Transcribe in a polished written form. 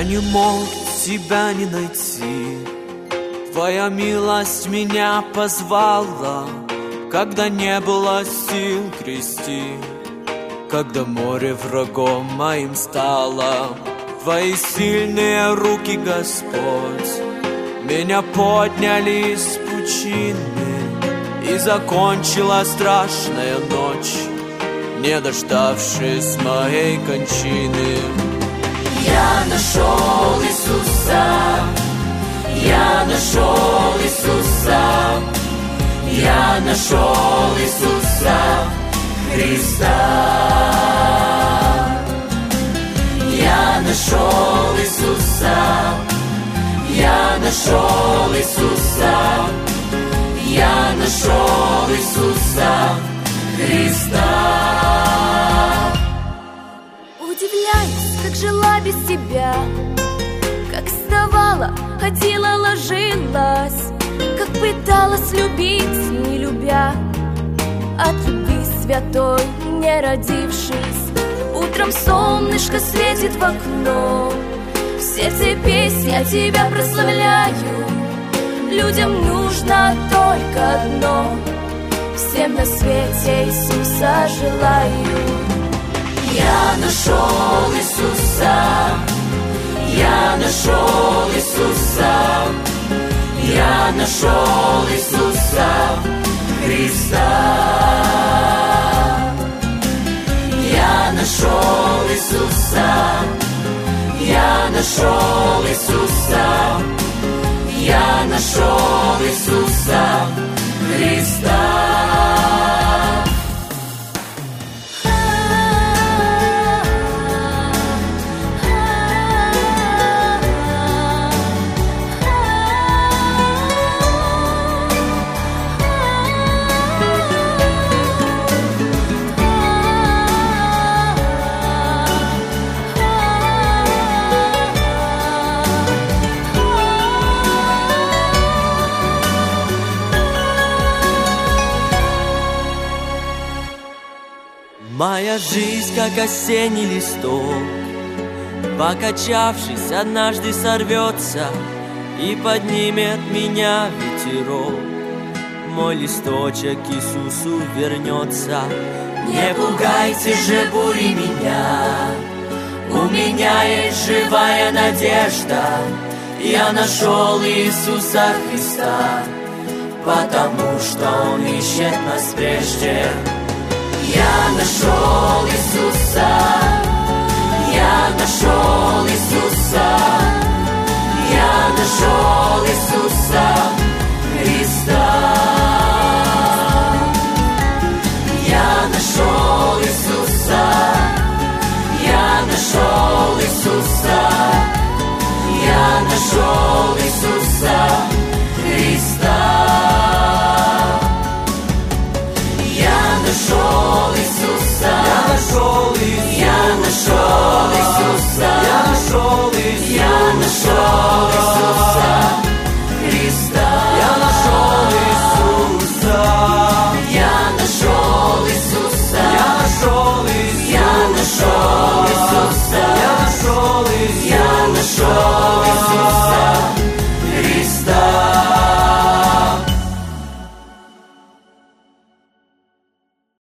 не мог тебя не найти. Твоя милость меня позвала, когда не было сил грести, когда море врагом моим стало. Твои сильные руки, Господь, меня подняли из пучины, и закончила страшная ночь, не дождавшись моей кончины. Я нашел Иисуса, я нашел Иисуса, я нашел Иисуса Христа. Я нашел Иисуса, я нашел Иисуса, я нашел Иисуса Христа. Удивляюсь, как жила без тебя, как вставала, ходила, ложилась, как пыталась любить, не любя, от любви святой не родившись. Утром солнышко светит в окно, в сердце песнь, я тебя прославляю. Людям нужно только одно, всем на свете Иисуса желаю. Я нашел Иисуса, я нашел Иисуса, я нашел Иисуса Христа. Я нашел Иисуса, я нашел Иисуса, я нашел Иисуса Христа. Моя жизнь, как осенний листок, покачавшись, однажды сорвется и поднимет меня ветерок. Мой листочек к Иисусу вернется. Не пугайте же бури меня, у меня есть живая надежда. Я нашел Иисуса Христа, потому что Он ищет нас прежде. Я нашел Иисуса, я нашел Иисуса, я нашел Иисуса Христа. Я нашел Иисуса, я нашел Иисуса, я нашел Иисуса Христа. Я нашел Иисуса, Я нашел Иисуса, я нашел Иисуса, я нашел Иисуса, я нашел